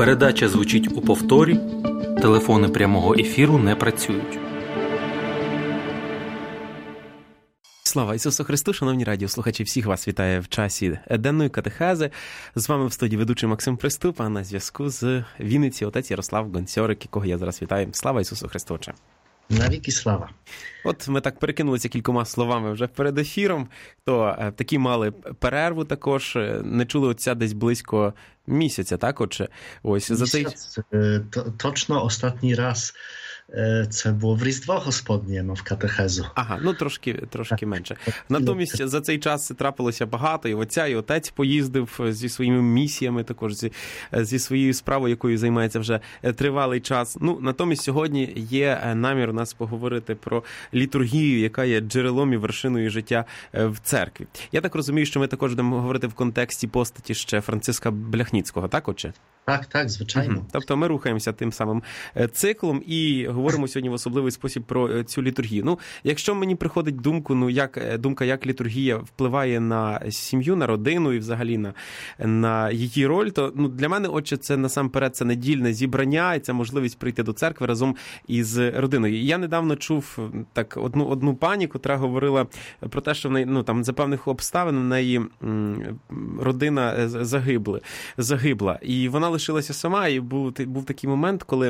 Передача звучить у повторі, телефони прямого ефіру не працюють. Слава Ісусу Христу, шановні радіослухачі, всіх вас вітає в часі денної катехези. З вами в студії ведучий Максим Приступ, а на зв'язку з Вінниці отець Ярослав Гонцьорик, якого я зараз вітаю. Слава Ісусу Христу! Навіки слава. От ми так перекинулися кількома словами вже перед ефіром, то такі мали перерву також, не чули отця десь близько місяця, так? Отже, ось за цей... Точно останній раз це було в Різдво Господнє, в катехезу. Ага, ну трошки менше. Натомість за цей час трапилося багато, і отця, і отець поїздив зі своїми місіями, також зі своєю справою, якою займається вже тривалий час. Ну, натомість сьогодні є намір у нас поговорити про літургію, яка є джерелом і вершиною життя в церкві. Я так розумію, що ми також будемо говорити в контексті постаті ще Франциска Бляхніцького, так, отче? Так, звичайно. Тобто ми рухаємося тим самим циклом і говоримо сьогодні в особливий спосіб про цю літургію. Ну, якщо мені приходить думка, як літургія впливає на сім'ю, на родину і взагалі на її роль, то для мене, отче, це насамперед це недільне зібрання, і це можливість прийти до церкви разом із родиною. Я недавно чув так одну пані, котра говорила про те, що в неї, там за певних обставин в неї родина загибла. І вона лишилася сама, і був такий момент, коли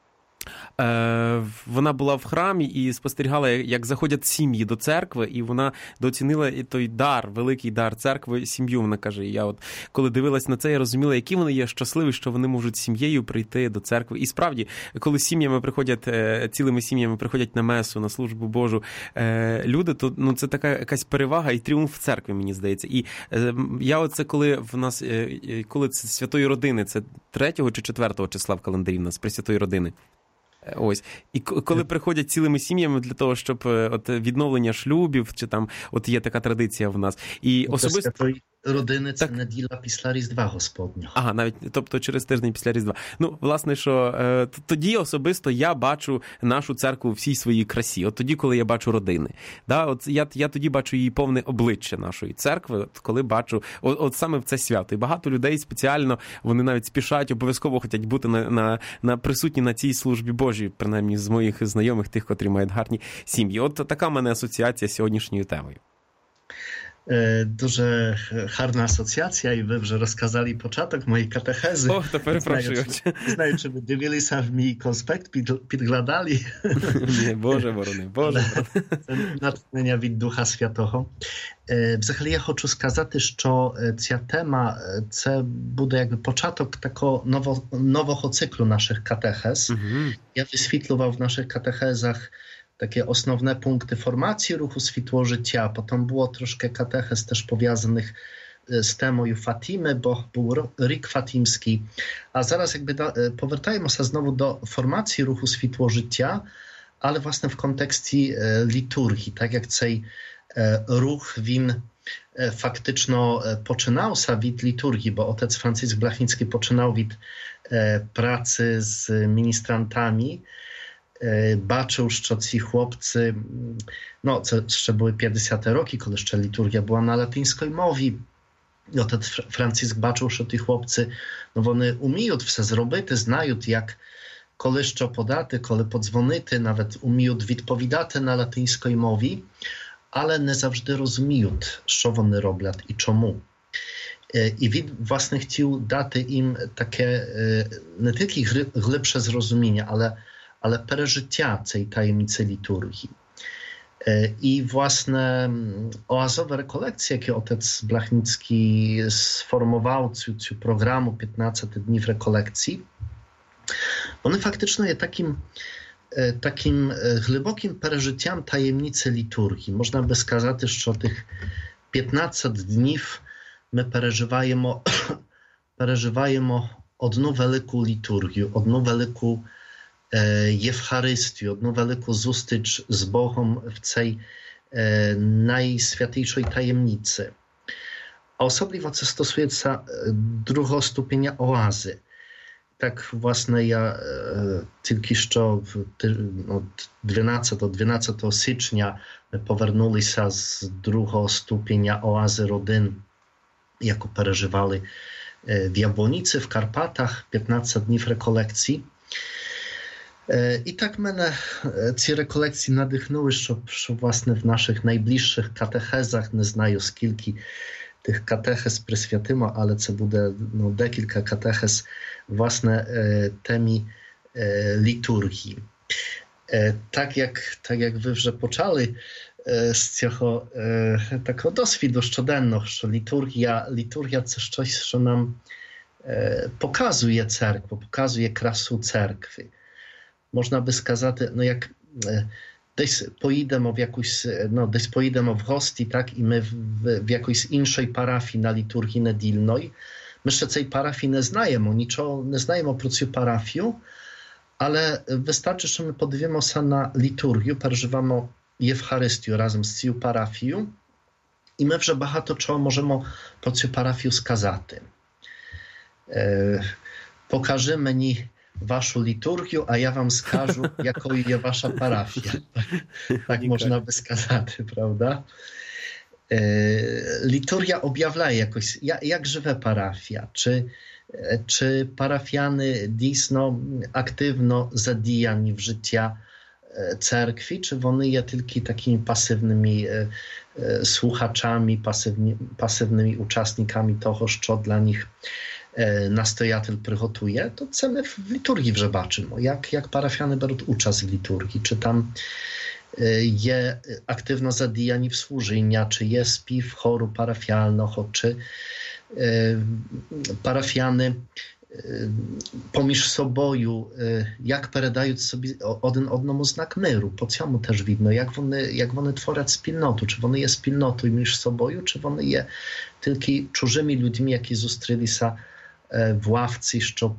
вона була в храмі і спостерігала, як заходять сім'ї до церкви, і вона дооцінила і той дар, великий дар церкви, сім'ю. Вона каже, я от коли дивилась на це, я розуміла, які вони є щасливі, що вони можуть сім'єю прийти до церкви. І справді, коли цілими сім'ями приходять на месу, на службу Божу люди, то це така якась перевага і тріумф церкви, мені здається. І я оце, коли це святої родини, це 3 чи 4 числа в календарі в нас, Пресвятої родини. Ось. І коли приходять цілими сім'ями для того, щоб відновлення шлюбів, чи там є така традиція в нас. І особисто родини це неділя після Різдва Господнього. Ага, навіть, тобто через тиждень після Різдва. Власне, що тоді особисто я бачу нашу церкву в всій своїй красі. От тоді, коли я бачу родини. Да? От я тоді бачу її повне обличчя нашої церкви, коли бачу, от саме в це свято. І багато людей спеціально, вони навіть спішать, обов'язково хочуть бути присутні на цій службі Божій, принаймні з моїх знайомих, тих, котрі мають гарні сім'ї. От така в мене асоціація з сьогоднішньою темою. Дуже гарна асоціація, і ви вже розказали початок моєї катехези. О, то перепрошую. Знаю, чи ви дивилися в мій конспект, підглядали. Ні, Боже ворони. Це натхнення від Духа Святого. Взагалі, я хочу сказати, що ця тема, це буде якби початок такого нового циклу наших катехез. Я висвітлював в наших катехезах takie osnowne punkty formacji ruchu Światło-Życia. Potem było troszkę katechez też powiązanych z temą Fatimy, bo był Rik Fatimski. A zaraz jakby powracajmy się znowu do formacji ruchu Światło-Życia, ale właśnie w kontekście liturgii. Tak jak цей ruch він фактично починався від літургії, бо отець Франциск Блахніцький починав від праці з міністрантами. Бачив, що ці хлопці, це ще були 50-ті роки, коли ще літургія була на латинській мові. І отець Франциск бачив, що ті хлопці, вони вміють все зробити, знають, як, коли що подати, коли подзвонити, навіть вміють відповідати на латинській мові, але не завжди розуміють, що вони роблять і чому. І він, власне, хотів дати їм таке не тільки глибше зрозуміння, ale пережиття цієї таємниці літургії. І, власне, оазові реколекції, які отець Блахніцький сформував цю програму 15 днів реколекцій, вони фактично є таким глибоким пережиттям таємниці літургії. Можна би сказати, що тих 15 днів ми переживаємо одну велику літургію, одну велику Євхаристію, одну велику зустріч з Богом в цій найсвятішій таємниці. А особливо це стосується другого ступеня оази. Так, власне, я тільки що 12 січня ми повернулися з другого ступеня оази родин, яку переживали w Jabłonicy, w Karpatach, 15 dni rekolekcji. I tak мене ці реколекції надихнули, щоб власне в наших найближчих катехезах, не знаю скільки тих катехез присвятимо, але це буде декілька катехез власне темі літургії. Так як ви вже почали з цього такого досвіду щоденного, що літургія це щось, що нам показує церкву, показує красу церкви. Можна би сказати, як десь поїдемо десь поїдемо в гості, так, і ми в якоїсь іншій парафії на літургії недільної. Ми ще цієї парафії не знаємо, нічого не знаємо про цю парафію, але вистачить, що ми подивимося на літургію, переживаємо Євхаристію разом з цією парафією, і ми вже багато чого можемо про цю парафію сказати. Покажи мені вашу літургію, а я вам скажу, якою є ваша парафія. Так можна би сказати, правда? Liturgia objawляє якось, як живе парафія, чи парафіяни дійсно активно задіяні в життя церкви, чи вони є тільки такими пасивними słuchaczami, пасивними учасниками того, що для них настоятель приготує, то це ми в літургії вже бачимо, як парафіяни беруть участь в літургії, чи там є активно задіяні в служіння, чи є спів хору парафіального, чи парафіяни поміж собою, як передають собі один одному знак миру. По цьому теж видно, як вони творять спільноту, чи вони є спільнотою між собою, чи вони є тільки чужими людьми, які зустрілися в лавці, щоб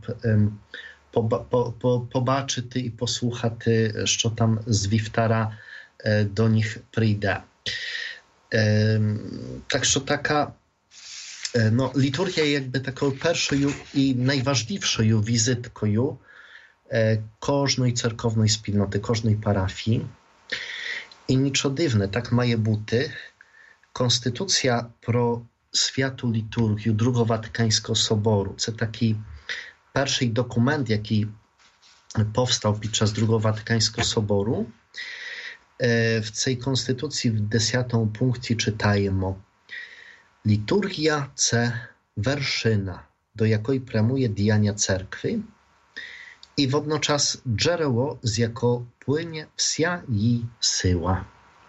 побачити і послухати, що там з вівтара до них прийде. Так що така liturgia є jakby такою першою і найважливішою візиткою кожної церковної спільноти, кожної парафії. І нічого дивне, так має бути. Конституція про святу літургію Другого Ватиканського собору. Це такий перший документ, який powstał підчас Другого Ватиканського собору. W цій конституції в 10 пункті читаємо: Liturgia – це вершина, до якої прямує діяння церкви, і водночас джерело, з якого плине вся її сила.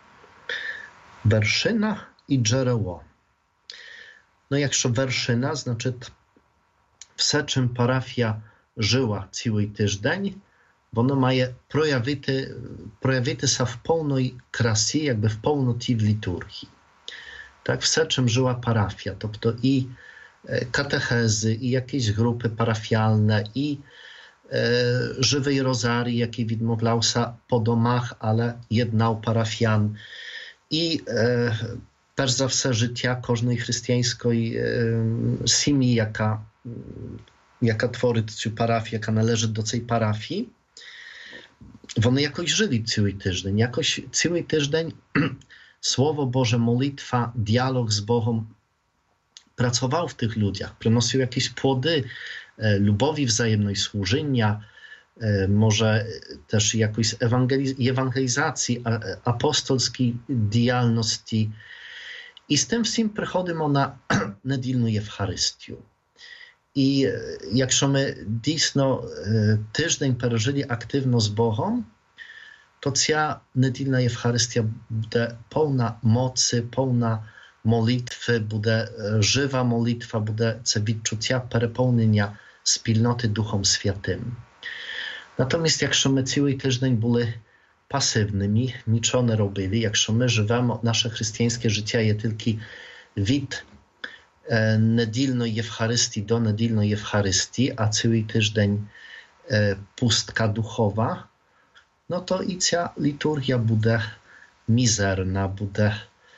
Вершина і джерело. Якщо вершина, значить все, чим парафія жила цілий тиждень, воно має проявитися в повній красі, якби в повноті в літургії. Так, все, чим жила парафія, тобто і катехези, і якісь групи парафіальне, і живий розарій, який відмовлявся по домах, але єднав парафіян, і перш за все життя кожної християнської сім'ї, яка творить цю парафію, яка належить до цієї парафії, вони якось жили цілий тиждень. Якось цілий тиждень Słowo Boże, molitwa, dialog z Bogiem pracował w tych ludziach, przynosił jakieś płody lubowi wzajemnej, służenia, może też jakiejś ewangelizacji, apostolskiej działalności. I z tym wszystkim przychodzimy na недільну Євхаристію. І якщо ми дійсно тиждень пережили активно з Богом, to ця недільна Євхаристія буде повна моcy, повна молитви, буде жива молитва, буде це відчуття переповнення спільноти Духом Святим. Натомість, якщо ми цілий тиждень були пасивними, нічого не робили, якщо ми живемо, наше християнське життя є тільки від недільної Євхаристії до недільної Євхаристії, а цілий тиждень пустка духова, to i ця liturgia буде mizerna, буде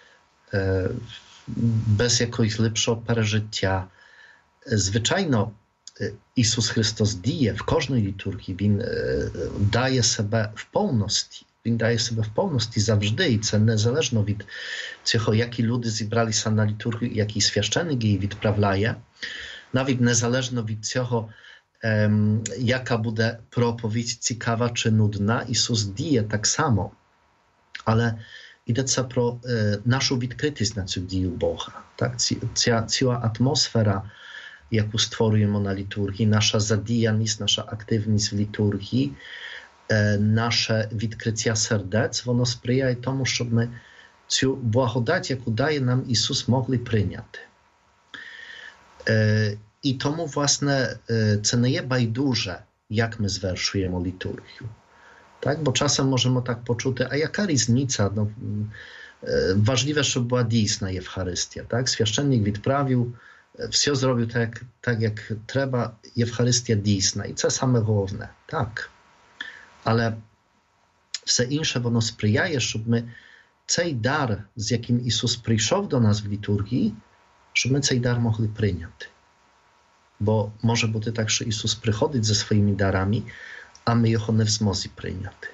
bez jakiegoś lepszego przeżycia. Zwyczajno Jezus Chrystus dzieje w każdej liturgii, Він daje себе в повності. Він дає себе в повності завжди, і це незалежно від цього, які люди зібралися на літургію, який священник її відправляє. навіть незалежно від цього, яка буде проповідь, цікава чи нудна, Ісус діє так само. Але йдеться про нашу відкритість на цю дію Бога. Так? Ціла атмосфера, яку створюємо на літургії, наша задіяність, наша активність в літургії, наше відкриття сердець, воно сприяє тому, щоб ми цю благодать, яку дає нам Ісус, могли прийняти. І тому, власне, це не є байдуже, як ми звершуємо літургію. Так? Bo czasem możemy tak poczuć, a jaka różnica? No, ważliwe, żeby była dійsna Ewcharystia. Tak? Święcennik відправив, все zrobił tak jak trzeba, Ewcharystia dійсна. I to same główne. Tak. Ale все інше, воно сприяє, щоб ми цей дар, з яким Ісус прийшов до нас в літургії, щоб ми цей дар могли прийняти. Бо може бути так, що Ісус приходить зі своїми дарами, а ми його не в змозі прийняти.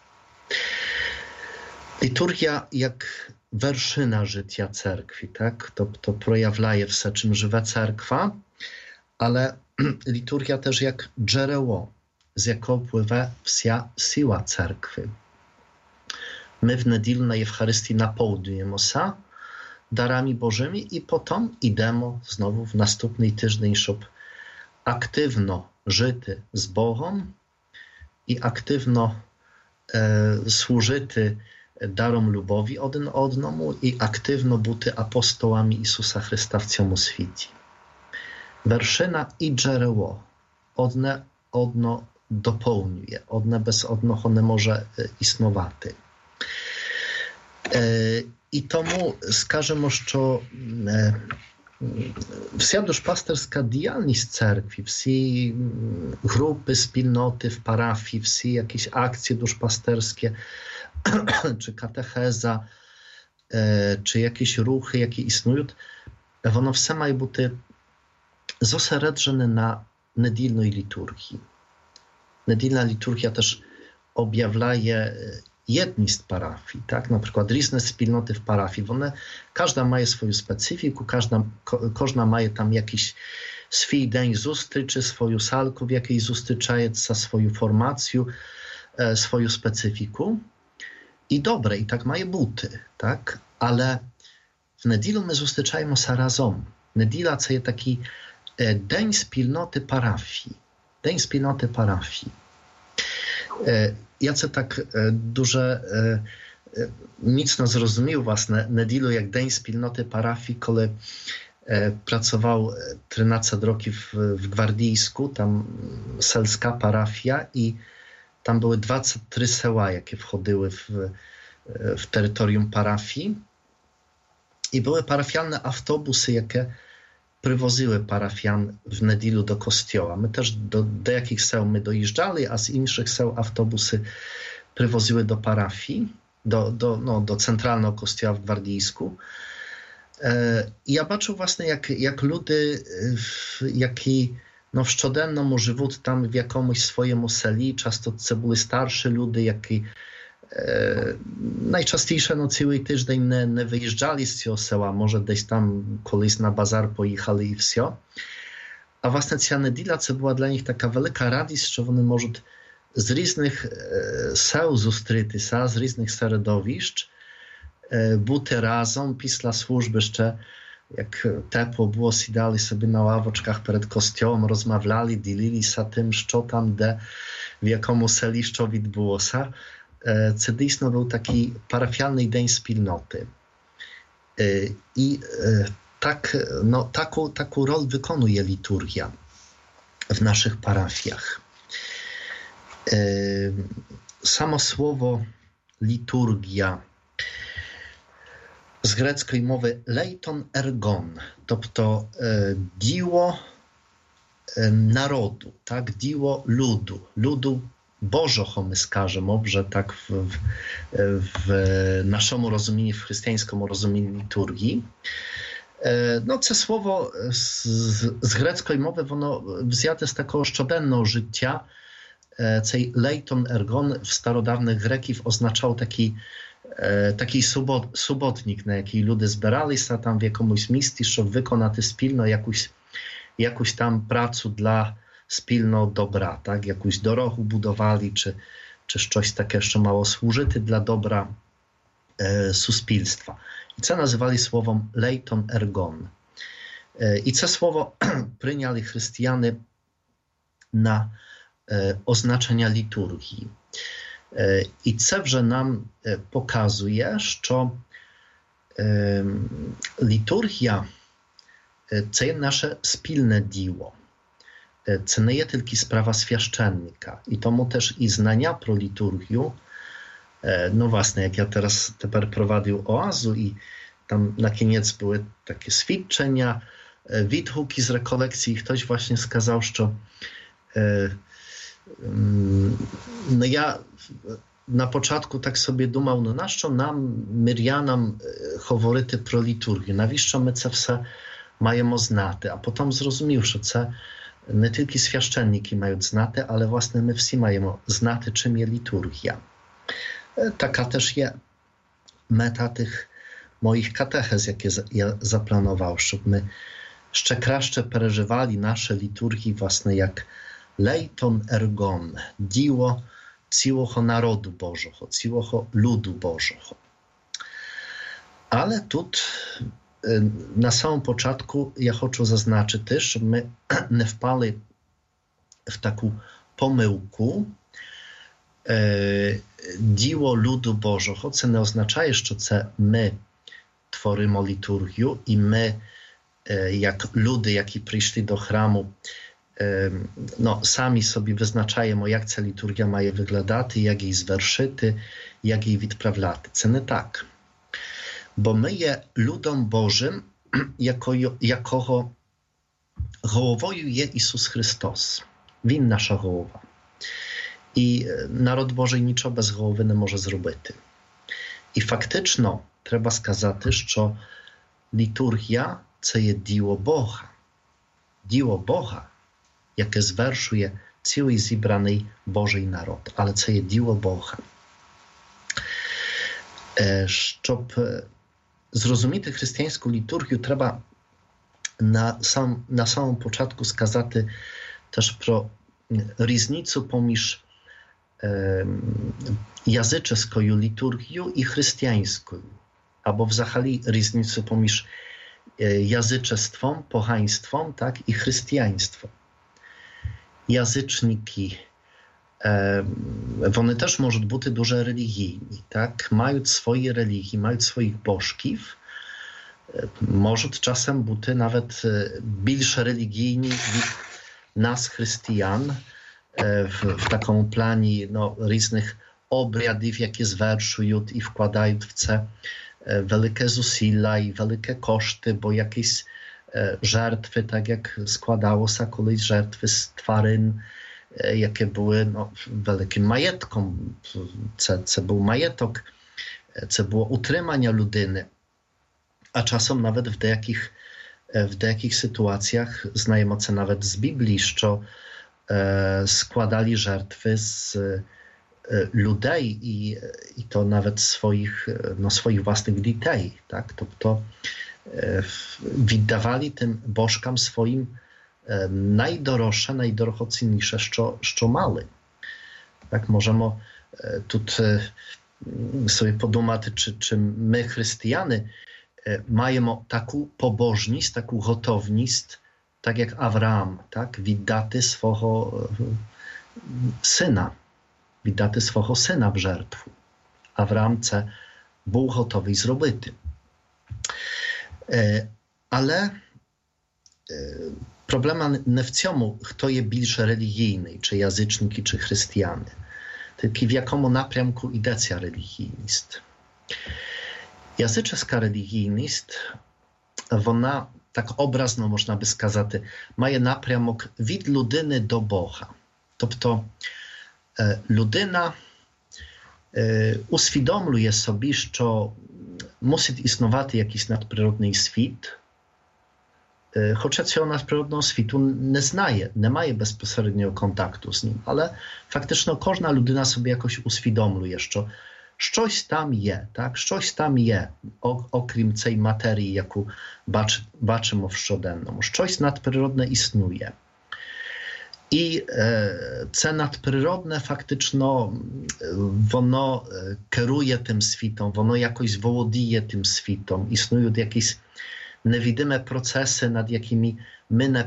Liturgia jak werszyna życia cerkwi, tak? To projawlaje все, czym żywa cerkwa, ale liturgia też jak dżereło, z jakiego pływa wsia siła cerkwy. My w niedzielę na Ewcharystii napełniamy się darami Bożymi i potem idziemy znowu w następny tydzień, żeby aktywno żyć z Bogiem i aktywno służyć darom lubowi один одному і активно бути апостолами Ісуса Христа в цьому світі. Вершина і джерело одне одно доповнює, одне без одного не може існувати. І тому скажемо, що вся душпастерська діяльність церкви, всі групи, спільноти в парафії, всі якісь акції душпастерські, czy katecheza, czy jakieś ruchy, jakie istnieją, one wszystkie mają być zosереджені na недільної liturgii. Недільна liturgia też objawляє jedność parafii, tak? Na przykład różne wspólnoty w parafii, one, każda ma swoją specyfikę, każda ma tam jakiś swój dzień zustryczy, swoją salkę, w jakiej zustryczaje swoją formację, swoją specyfikę. I dobre, i tak mają buty, tak? Ale w niedzielę my zустрічаємо się razem. Niedziela to jest taki dzień wspólnoty parafii. Dzień wspólnoty parafii. Ja chcę tak duże mocno zrozumiał własne niedzielę jak dzień wspólnoty parafii, kiedy pracował 13 roków w Gwardyjsku, tam selska parafia i tam były 23 sela, jakie wchodziły w terytorium parafii i były parafialne autobusy, jakie przywoziły parafian w niedzielę do kościoła. My też do jakich sel my dojeżdżali, a z innych sel autobusy przywoziły do parafii, do centralnego kościoła w Gwardyjsku. I ja patrzę właśnie, jak ludzie, jaki w szczodennemu żywot tam w jakimś swoim seli, często to były starsze ludzie, jakie najczęściej cały tydzień nie wyjeżdżali z tego sela, może gdzieś tam kiedyś na bazar pojechali i wszystko. A właśnie ta niedziela to była dla nich taka wielka radość, że one mogą z różnych sel zustryć się, z różnych środowisk, być razem, pisla służby jeszcze, jak tepło było, siadali sobie na ławoczkach przed kościołem, rozmawiali, dzielili się tym, co tam, w jakim seli, co odbyło się. To dійсно był taki parafialny dzień wspólnoty. I taką rolę wykonuje liturgia w naszych parafiach. Samo słowo liturgia z greckiej mowy leiton ergon, тобто діло narodu, tak? Діло ludu Bożego, my skażemy, że tak w naszym rozumieniu, w chrześcijańskim rozumieniu liturgii. No, to słowo z greckiej mowy, ono wzięte z takiego szczodенnego życia, tej leiton ergon w starodawnych Greków oznaczał taki subotnik, na jaki ludzie zbierali się tam w jakimś miejscu, żeby wykonać spilno jakąś jakąś tam pracę dla spilnego dobra, tak? Jakąś drogę budowali, czy coś takie jeszcze mało służyty dla dobra suspilstwa. I co nazywali słowem leiton ergon. I co słowo przyjęli chrześcijanie na oznaczenia liturgii. I co że nam pokazuje, że liturgia to jest nasze spilne dzieło. To nie jest tylko sprawa święcennika. I tomu też i znania pro liturgię, no właśnie, jak ja teraz prowadził oazu i tam na koniec były takie świadczenia, відгуки z rekolekcji i ktoś właśnie skazał, że no ja na początku tak sobie dumał, no na co nam, Mirianam, говорити про liturgię, навіщо ми це все маємо знати, a potem zrozumiał, że це nie tylko święcenniki mają znate, ale właśnie my wszyscy mają znate, czym jest liturgia. Taka też jest meta tych moich katechez, jakie ja zaplanował, żeby my jeszcze kraszcze przeżywali nasze liturgie własne jak leiton ergon, dzieło całego narodu Bożego, całego ludu Bożego. Ale tu na samym początku ja chcę zaznaczyć też, że my nie wpali w taką pomyłkę. Dzieło ludu Bożego, co nie oznacza jeszcze, że my tworzymy liturgię i my, jak ludy, jakie przyszli do chramu, no, sami sobie wyznaczajemy, jak ta liturgia ma wyglądać, jak jej zwerszyty, jak jej wyprawiać. Co nie tak. Bo my je ludom Bożym, jakoho głowою jest Jezus Chrystus. Win nasza głowa. I naród Boży niczego bez głowy nie może zrobić. I faktycznie trzeba skazać, że liturgia to jest dzieło Boga. Dzieło Boga, jakie zwerszuje cały zebrany Boży naród. Ale to jest dzieło Boga. Żeby zrozumieć chrześcijańską liturgię, trzeba na samym początku skazać też pro różnicę pomiędzy jazyczeską liturgią i chrześcijańską, albo w zasadzie różnicę pomiędzy jazyczestwem, pogaństwem, tak, i chrześcijaństwem. Jazyczniki, one też mogą być дуже religijni, tak, mają swoje religie, mają swoich bożków, może czasem być nawet więcej religijni niż nas, chrześcijan, w takim planie no, różnych obrядів, jakie zwerszują i wkładają w це wielkie zусилля i wielkie koszty, bo jakieś żertwy, tak jak składało się kiedyś żertwy z twарин, jakie były no, wielkim majetkom, co był majetok, co było utrzymania ludyny, a czasem nawet w jakich sytuacjach znajemy to nawet z Biblii, że składali żertwy z ludzi i to nawet swoich własnych dzieci, tak? To wydawali tym bożkom swoim najdroższe, najdrogocenniejsze, co mali. Tak możemy tu sobie podumać, czy my, chrześcijanie, mamy taką pobożność, taką gotowność, tak jak Abraham, tak? Wydać swojego syna w żertwu. Abraham był gotowy zrobić. Ale problem nie w tym, kto jest bardziej religijny, czy jazyczniki, czy chrześcijanie. Tylko w jakim naprямku idzie ta religijność. Jazyczeska religijność, ona, tak obrazno można by skazać, ma napрямок від людини до Бога. Тобто людина усвідомлює собі, що мусить існувати якийсь надприродний світ, хоча цього надприродного світу не знає, не має безпосереднього контакту з ним, але фактично кожна людина собі якось усвідомлює, щось там є, так? Щось там є, окрім цієї матерії, яку бачимо в щоденному. Щось надприродне існує. І це надприродне фактично, воно керує тим світом, воно якось володіє тим світом. Існують якісь невідомі процеси, над якими ми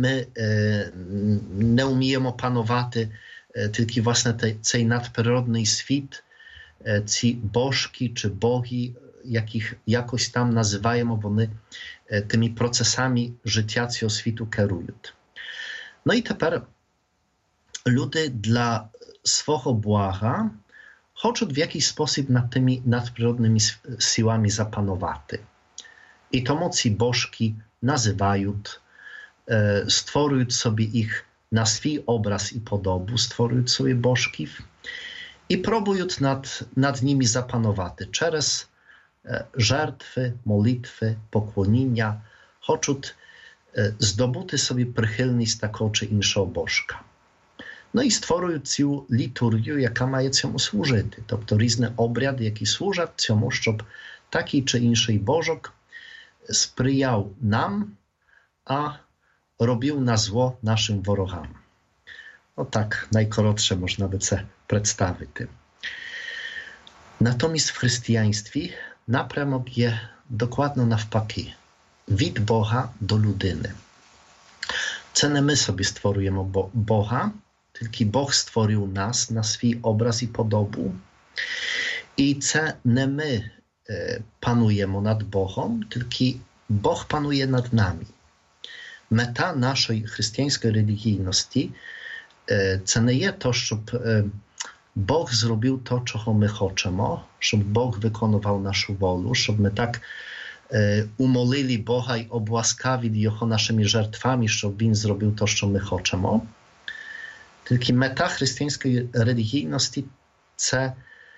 не вміємо панувати, тільки власне цей надприродний світ, ці божки чи боги, яких якось там називаємо, вони tymi procesami życia цього світу керують. No i тепер люди для свого блага хочуть в якийсь спосіб над tymi nadprzyrodnymi siłami zapanować. I тому ці божки називають, створюють собі їх на свій образ і подобу, створюють собі божків і пробують над ними запанувати через жертwy, molitwy, poklonienia, хочуть здобути собі прихильність такого чи іншого божка. No i stworują цю liturgię, jaka ma цьому служити. Тобто різні обряди, які служать цьому, щоб такий чи інший божок сприяв нам, а робив на зло нашим ворогам. Отак найкоротше можна би це представити. Natomiast w chrześcijaństwie напрямок є dokładно навпаки. Від Бога до людини. Це не ми собі створюємо Бога, тільки Бог створив нас на свій образ і подобу. І це не ми пануємо над Богом, тільки Бог панує над нами. Мета нашої християнської релігійності це не є то, щоб Бог зробив то, чого ми хочемо, щоб Бог виконував нашу волю, щоб ми так умолили Бога i obłaskawili Його нашими жертвами, щоб Він зробив то, що ми хочемо. Тільки мета християнської релігійності – це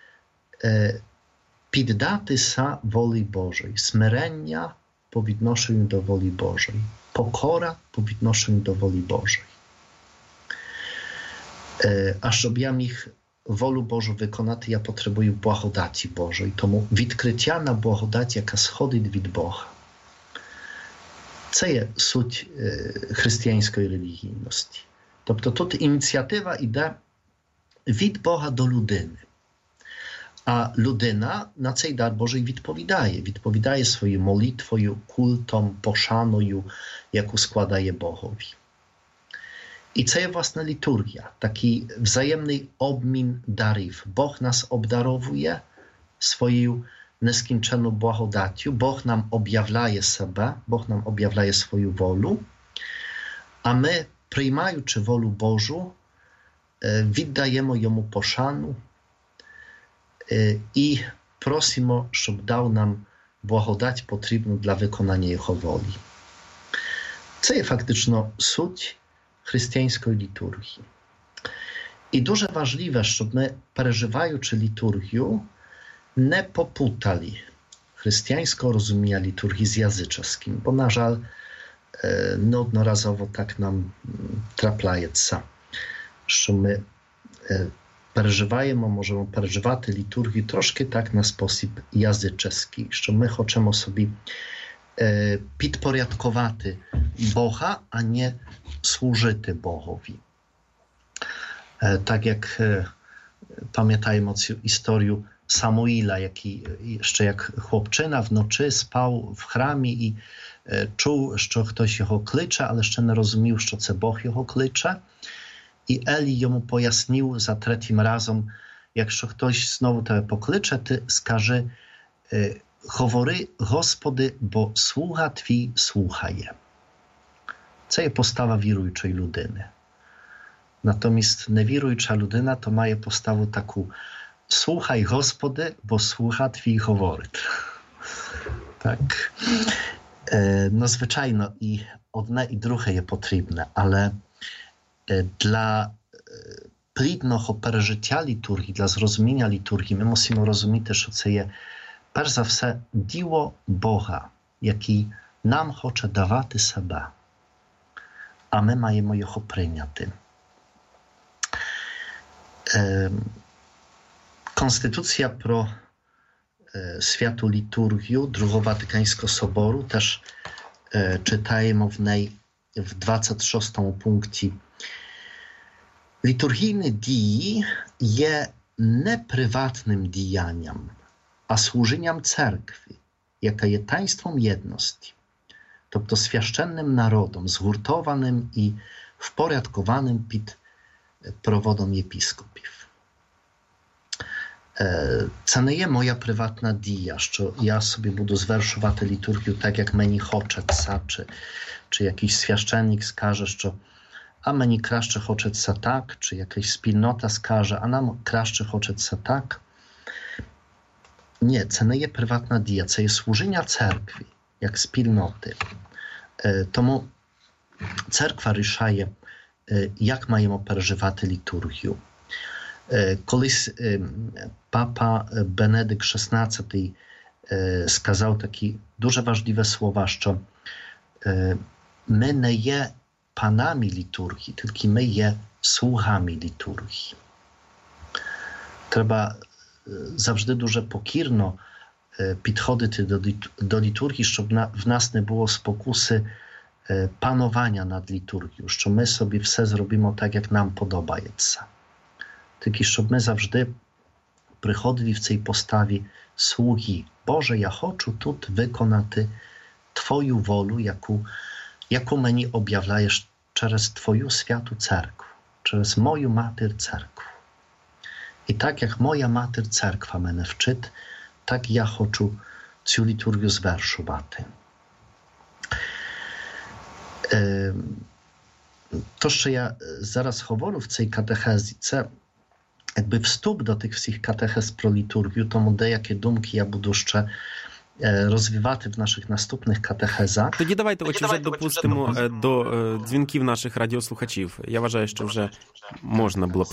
піддатися волі Божої, смирення по відношенню до волі Божої, покора по відношенню до волі Божої. А щоб я міг волю Божу виконати, я потребую благодаті Божої. Тому відкриття на благодать, яка сходить від Бога. Це є суть християнської релігійності. Тобто тут ініціатива йде від Бога до людини. А людина на цей дар Божий відповідає. Відповідає своєю молитвою, культом, пошаною, яку складає Богові. І це є власна літургія, такий взаємний обмін дарів. Бог нас обдаровує своєю нескінченною благодаттю, Бог нам об'являє себе, Бог нам об'являє свою волю, а ми, приймаючи волю Божу, віддаємо йому пошану і просимо, щоб дав нам благодать потрібну для виконання його волі. Це є фактично суть християнської літургії. І дуже важливе, щоб ми, переживаючи літургію, не попутали християнського розуміння літургії з язичівським, бо, на жаль, неодноразово так нам трапляється, що ми переживаємо, можемо переживати літургію трошки так на спосіб язичівський, що ми хочемо собі підпорядкувати Бога, а не служити Богові. Tak jak pamiętajmy цю історію Самуїла, який ще як хлопчина вночі спав в храмі і чув, що хтось його кличе, але ще не розумів, що це Бог його кличе. І Елі йому пояснив за третім разом, якщо хтось знову тебе покличе, ти скажи: говори, Господи, бо слуга твій слухає. Це є постава віруючої людини. Natomiast niewierująca ludyna to ma postawę taką: słuchaj, Gospody, bo słucha Twój howoryt. Tak. No zwyczajno i одне і друге є потрібне, але для плідного пережиття літургії, для зрозуміння літургії, ми мусимо розуміти, що це є перш за все діло Бога, який нам хоче давати себе, а ми маємо його прийняти. Konstytucja pro światu liturgiu Drugiego Watykańskiego Soboru też czytajemy w niej w 26 punkcie. Liturgijny dій є не приватним діянням, а служінням церкви, яка є таїнством єдності, тобто священним народом, згуртованим і впорядкованим під проводом єпіскопів. Це не є моя приватна дія, що я собі буду звершувати літургію так, як мені хочеться, чи якийсь священник скаже, що а мені краще хочеться так, чи якась спільнота скаже, а нам краще хочеться так. Ні, це не є приватна дія, це є служіння церкви, як спільноти. Тому церква рішає, як маємо переживати літургію. Колись папа Бенедикт XVI сказав такі дуже важливі слова, що ми не є панами літургії, тільки ми є слугами літургії. Треба завжди дуже покірно підходити до літургії, щоб в нас не було спокуси пanowania над літургією, що ми собі все зробимо так, як нам подобається. Тільки щоб ми завжди приходили в цій поставі слуги. Боже, я хочу тут виконати Твою волю, яку мені об'являєш через Твою святу церкву, через мою матір церкву. І так, як моя матір церква мене вчить, так я хочу цю літургію звершувати. То, що я зараз говорю в цій катехезі, це якби вступ до тих всіх катехез про літургію, тому деякі думки я буду ще розвивати в наших наступних катехезах. Тоді давайте вже допустимо до дзвінків наших радіослухачів. Я вважаю, що вже можна було.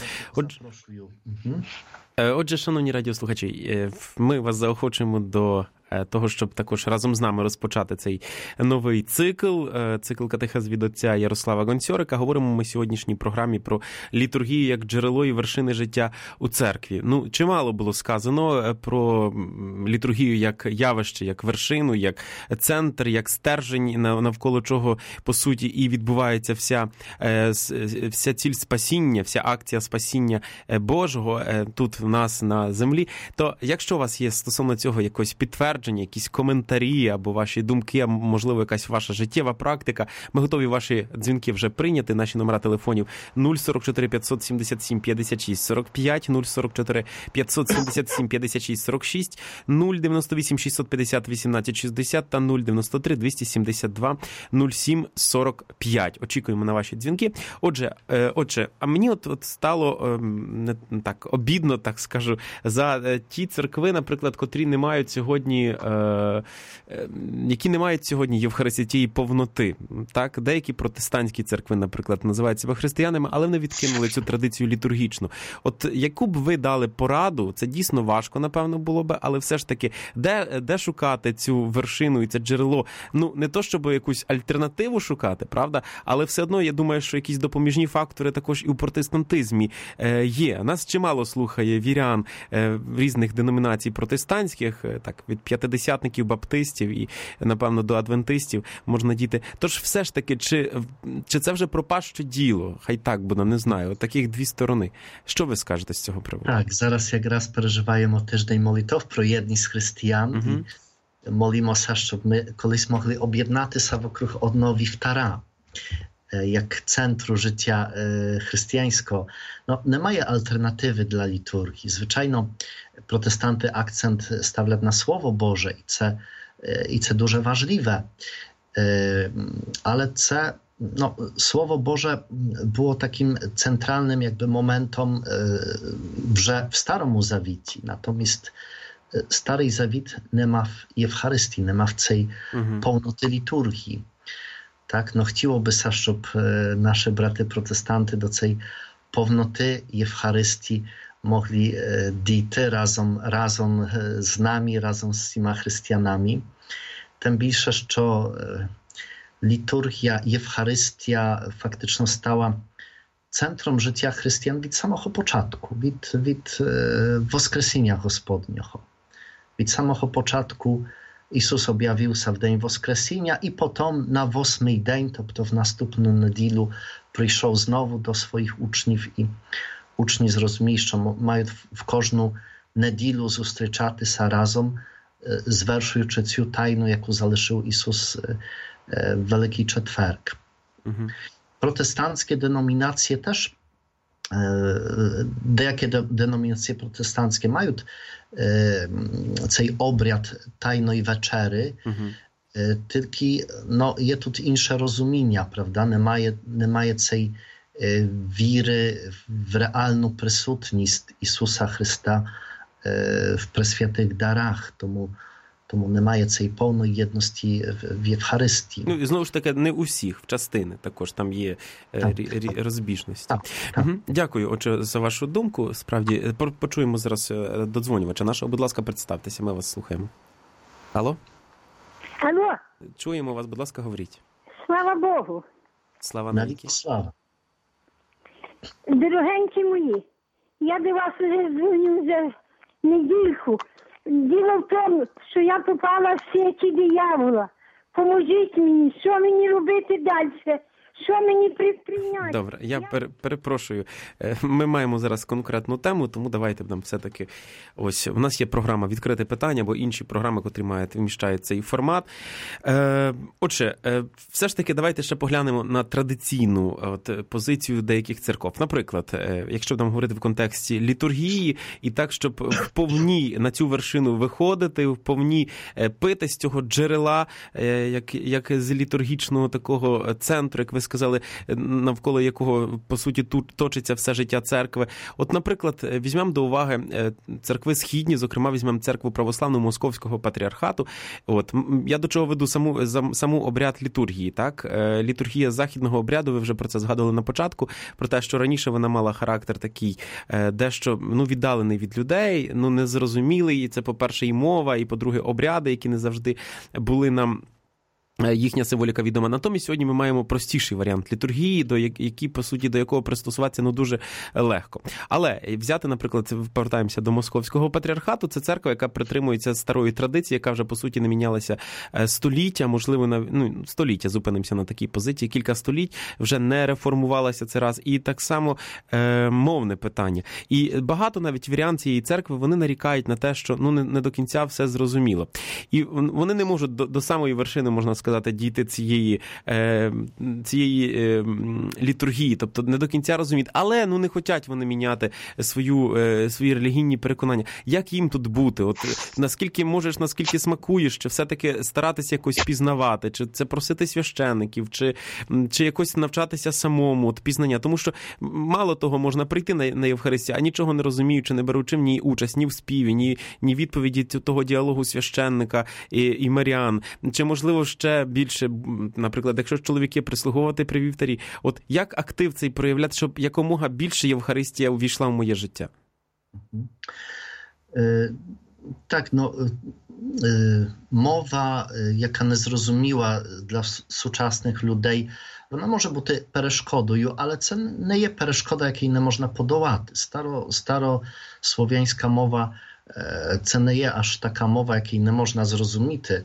Отже, шановні радіослухачі, ми вас заохочуємо до того, щоб також разом з нами розпочати цей новий цикл катехез від отця Ярослава Гонцьорика. Говоримо ми в сьогоднішній програмі про літургію як джерело і вершини життя у церкві. Ну, чимало було сказано про літургію як явище, як вершину, як центр, як стержень, навколо чого, по суті, і відбувається вся ціль спасіння, вся акція спасіння Божого тут в нас на землі. То якщо у вас є стосовно цього якось підтвердження, якісь коментарі або ваші думки, або, можливо, якась ваша життєва практика, ми готові ваші дзвінки вже прийняти. Наші номера телефонів 044 577 56 45, 044 577 56 46, 098 650 18 60 та 093 272 07 45. Очікуємо на ваші дзвінки. Отже, а мені от стало не так обідно, так скажу, за ті церкви, наприклад, котрі не мають сьогодні Євхаристії повноти. Так? Деякі протестантські церкви, наприклад, називають себе християнами, але вони відкинули цю традицію літургічну. От яку б ви дали пораду, це дійсно важко, напевно, було би, але все ж таки, де шукати цю вершину і це джерело? Ну, не то, щоб якусь альтернативу шукати, правда? Але все одно, я думаю, що якісь допоміжні фактори також і у протестантизмі є. Нас чимало слухає вірян різних деномінацій протестантських, так, від п'ятидесятників, баптистів і, напевно, до адвентистів можна діти. Тож все ж таки, чи це вже пропаще діло? Хай так буде, не знаю. Таких дві сторони. Що ви скажете з цього приводу? Так, зараз якраз переживаємо тиждень молитов про єдність християн. І молимося, щоб ми колись могли об'єднатися вокруг одного вівтара, як центру життя chrześcijańskiego. No, немає альтернативи для літургії. Звичайно, протестанти акцент ставлять на Слово Боже, і це дуже важливе. Але це, Слово Боже było takim centralnym jakby momentem w Starому Завіті. Natomiast Старий Завіт не мав Євхаристії, не мав цієї повноти літургії. Так, хотілося, щоб наші брати-протестанти до цієї повноти Євхаристії mogli дійти разом з нами, разом з всіма християнами. Тим більше, що літургія, Євхаристія фактично стала centrum życia chrześcijan od samego początku, od Woskresenia Gospodnього. Od samego początku Jezus objawił się w dzień Woskresenia i potem na 8 dzień, to w następną niedzielę, przyszedł znowu do swoich uczniów i uczni zrozumieli, że mają w każdą niedzielę zустрічати się razem, zвершуючи цю тайну, яку залишив Ісус в Великий Четверг. Протестантські деномінації теж, деякі деномінації протестантські мають цей обряд Тайної вечери, тільки є тут інше розуміння, правда? Немає цієї віри в реальну присутність Ісуса Христа w preswiętych darach, тому немає цієї повної єдності в Євхаристії. Ну, і знову ж таки, не усіх, в частини також там є розбіжності. Так. Дякую, отже, за вашу думку. Справді, почуємо зараз додзвонювача нашого. Будь ласка, представтеся, ми вас слухаємо. Алло? Алло? Чуємо вас, будь ласка, говоріть. Слава Богу. Слава навіки. Слава. Дорогенькі мої, я до вас вже дзвоню за недільку. Діло в тому, що я попала в сеті диявола. Поможіть мені, що мені робити далі? Що мені предприйняти? Добре, я перепрошую. Ми маємо зараз конкретну тему, тому давайте нам все-таки... Ось, у нас є програма «Відкрите питання», або інші програми, котрі вміщають цей формат. Отже, все ж таки, давайте ще поглянемо на традиційну позицію деяких церков. Наприклад, якщо нам говорити в контексті літургії, і так, щоб вповні на цю вершину виходити, вповні пити з цього джерела, як з літургічного такого центру, як ви сказали, навколо якого, по суті, тут точиться все життя церкви. От, наприклад, візьмемо до уваги церкви східні, зокрема, візьмемо церкву православну Московського патріархату. От, я до чого веду саму обряд літургії, так? Літургія західного обряду, ви вже про це згадували на початку, про те, що раніше вона мала характер такий, дещо, віддалений від людей, незрозумілий, і це, по-перше, і мова, і, по-друге, обряди, які не завжди були нам їхня символіка відома. Натомість сьогодні ми маємо простіший варіант літургії, до якого пристосуватися дуже легко. Але взяти, наприклад, повертаємося до Московського патріархату, це церква, яка притримується старої традиції, яка вже, по суті, не мінялася століття, можливо, століття, зупинимося на такій позиції, кілька століть, вже не реформувалася це раз. І так само мовне питання. І багато навіть варіант цієї церкви, вони нарікають на те, що не до кінця все зрозуміло. І вони не можуть до самої вершини, можна сказати, дійти цієї літургії, тобто не до кінця розуміють, але не хочуть вони міняти свої релігійні переконання. Як їм тут бути? От наскільки можеш, наскільки смакуєш, чи все-таки старатися якось пізнавати, чи це просити священників, чи якось навчатися самому, пізнання, тому що мало того, можна прийти на Євхаристію, а нічого не розуміючи, не беручи в ній участь ні в співі, ні відповіді того діалогу священника і маріан, чи можливо ще більше, наприклад, якщо чоловіки прислуговувати при вівтарі, от як актив цей проявляти, щоб якомога більше Євхаристія увійшла в моє життя? Так, мова, яка незрозуміла для сучасних людей, вона може бути перешкодою, але це не є перешкода, якій не можна подолати. Старослов'янська мова – це не є аж така мова, якій не можна зрозуміти.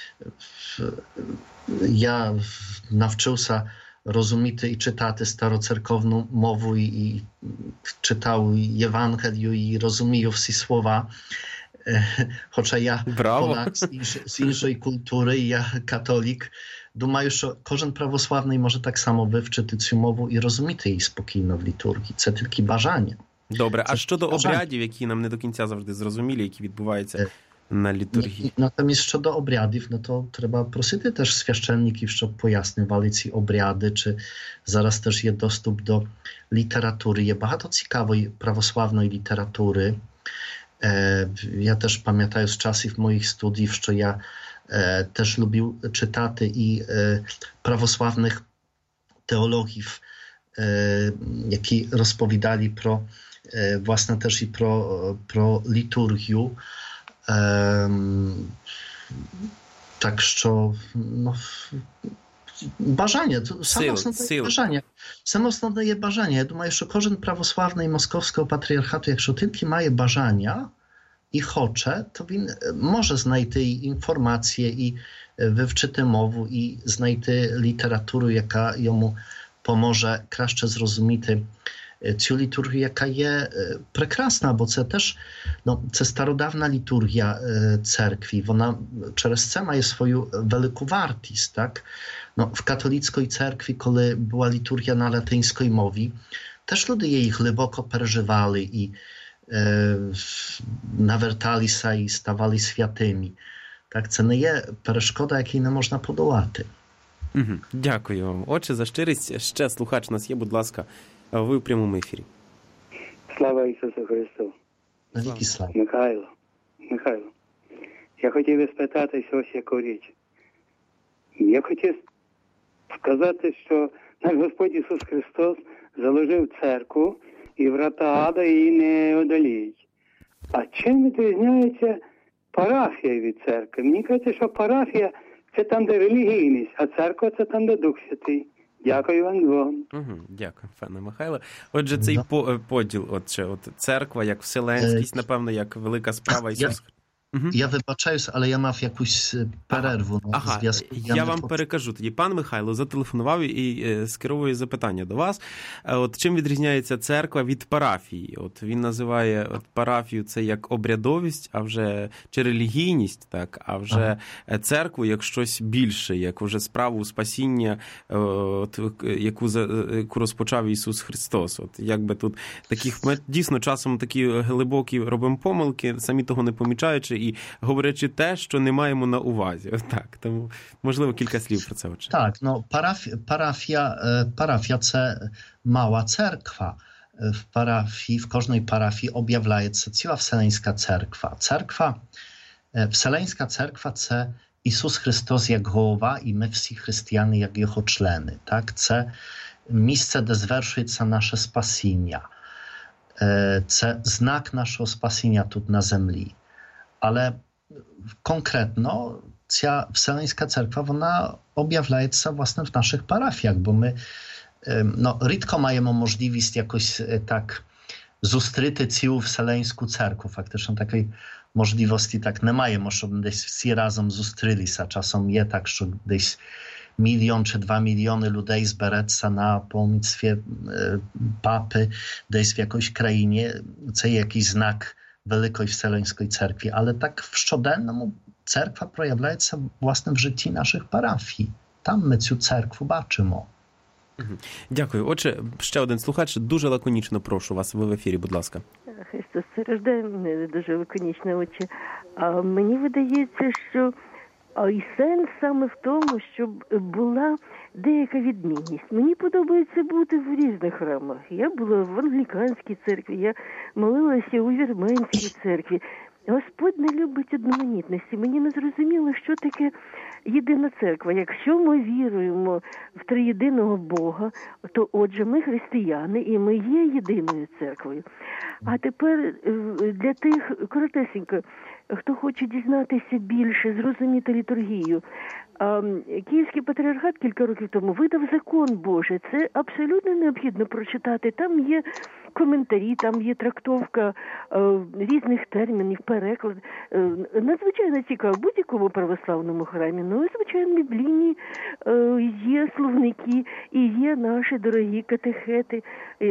Я навчився розуміти і читати староцерковну мову, і читав Євангелію, і розумію всі слова. Хоча я Полак з іншої культури, я католік, думаю, що кожен православний може так само вивчити цю мову і розуміти її спокійно в літургії. Це тільки бажання. Добре, а щодо обрядів, які нам не до кінця завжди зрозумілі, які відбуваються на літургії? Natomiast щодо обрядів, то треба просити теж священників, щоб пояснювали ці обряди, чи зараз теж є доступ до літератури. Є багато цікавої православної літератури. Я теж пам'ятаю з часів моїх студіїв, що я теж любив читати і православних теологів, які розповідали про, власне, теж і про літургію. Так що бажання. Самоосновне є бажання. Я думаю, що кожен православний московського патріархату, якщо тільки має бажання і хоче, то він може знайти інформацію і вивчити мову, і знайти літературу, яка йому поможе краще зрозуміти цю літургію, яка є прекрасна, бо це теж, це стародавна liturgia cerkwi. Вона через це має свою велику вартість, так? W katolickiej cerkwi, коли була liturgia na latyńskiej mowie, też ludzie jej głęboko przeżywali i nawертали się i stawali świętymi. Так, це не є перешкода, якій не можна подолати. Дякую вам, отче, за щирість. Ще слухач у нас є, будь ласка, ви в прямому ефірі. Слава Ісусу Христу. Навіки слава. Михайло, я хотів би спитатись ось яку річ. Я хотів сказати, що наш Господь Ісус Христос заложив церкву, і врата ада її не одоліють. А чим відрізняється парафія від церкви? Мені кажеться, що парафія – це там, де релігійність, а церква – це там, де Дух Святий. Дякую вам двом. Дякую, пане Михайло. Отже, цей поділ, церква, як вселенськість, напевно, як велика справа Ісуса. Я вибачаюсь, але я мав якусь перерву. Я вам перекажу тоді. Пан Михайло зателефонував і скеровує запитання до вас. От чим відрізняється церква від парафії? От він називає парафію це як обрядовість, а вже чи релігійність, так, а вже церкву як щось більше, як вже справу спасіння, яку розпочав Ісус Христос. От якби тут таких ми дійсно часом такі глибокі робимо помилки, самі того не помічаючи. І говорячи те, що не маємо на увазі. Так, тому, можливо, кілька слів про це. Так, парафія – це мała cerkwa. W każdej parafii objawiaється ціла Вселенська церква. Вселенська церква – це Ісус Христос як голова і ми всі християни як його члени. Так? Це місце, де звершується наше спасіння. Це знак нашого спасіння тут на землі. Але конкретно ця Вселенська церква, вона об'являється, власне, в наших парафіях, бо ми рідко маємо можливість якось так зустріти цілу Вселенську церкву. Фактично такої можливості так не маємо, щоб десь всі разом зустрілися. Часом є так, що десь 1 milion czy 2 miliony людей збереться на поміцтві папи десь в якійсь країні. Це є якийсь знак Великої Вселенської церкви, але так в щоденному церква проявляється, власне, в житті наших парафій. Там ми цю церкву бачимо. Дякую. Отже, ще один слухач, дуже лаконічно прошу вас, ви в ефірі, будь ласка. Христос страждає, мене дуже лаконічно, отче. А мені видається, що і сенс саме в тому, щоб була деяка відмінність. Мені подобається бути в різних храмах. Я була в англіканській церкві, я молилася у вірменській церкві. Господь не любить одноманітності. Мені не зрозуміло, що таке єдина церква. Якщо ми віруємо в триєдиного Бога, то отже ми християни і ми є єдиною церквою. А тепер для тих, коротесенько, хто хоче дізнатися більше, зрозуміти літургію. Київський патріархат кілька років тому видав закон Божий. Це абсолютно необхідно прочитати. Там є коментарі, там є трактовка різних термінів, переклад. Надзвичайно цікаво в будь-якому православному храмі. Ну, звичайно, біблійні є словники і є наші дорогі катехети,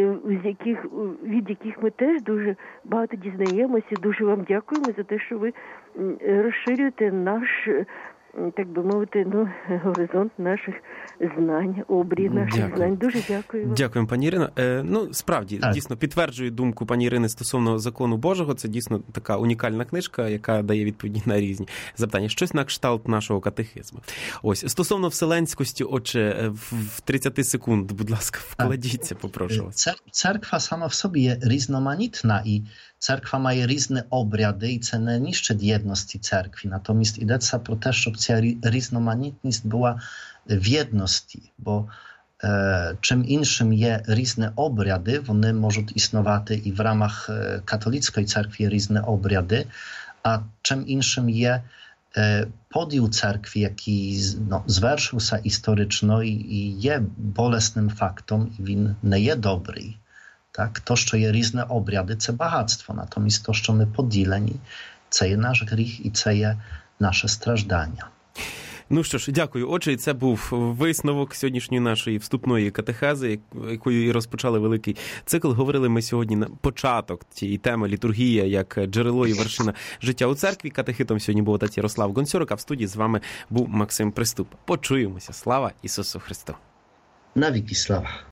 від яких ми теж дуже багато дізнаємося. Дуже вам дякуємо за те, що ви розширюєте наш, так би мовити, горизонт наших знань, обрій наших знань. Дуже дякую вам. Дякуємо, пані Ірино. Справді, дійсно, підтверджую думку пані Ірини стосовно закону Божого. Це дійсно така унікальна книжка, яка дає відповіді на різні запитання. Щось на кшталт нашого катехизму. Ось, стосовно вселенськості, отже, в 30 секунд, будь ласка, вкладіться, попрошу вас. Церква сама в собі є різноманітна і церква має різні обряди, і це не niszczy єдності церкви. Натомість йдеться про те, щоб ця різноманітність була в єдності, бо чим іншим є різні обряди, вони можуть існувати і в рамах католицької церкви різні обряди, а чим іншим є поділ церкви, який звершився історично і є болесним фактом, і він не є добрий. Так? То, що є різні обряди, це багатство. Натомість то, що ми поділені, це є наш гріх і це є наше страждання. Ну що ж, дякую. Отже, це був висновок сьогоднішньої нашої вступної катехези, якою розпочали великий цикл. Говорили ми сьогодні на початок цієї теми літургія як джерело і вершина життя у церкві. Катехитом сьогодні був отець Ярослав Гонцюрик, а в студії з вами був Максим Приступ. Почуємося. Слава Ісусу Христу! Навіки слава!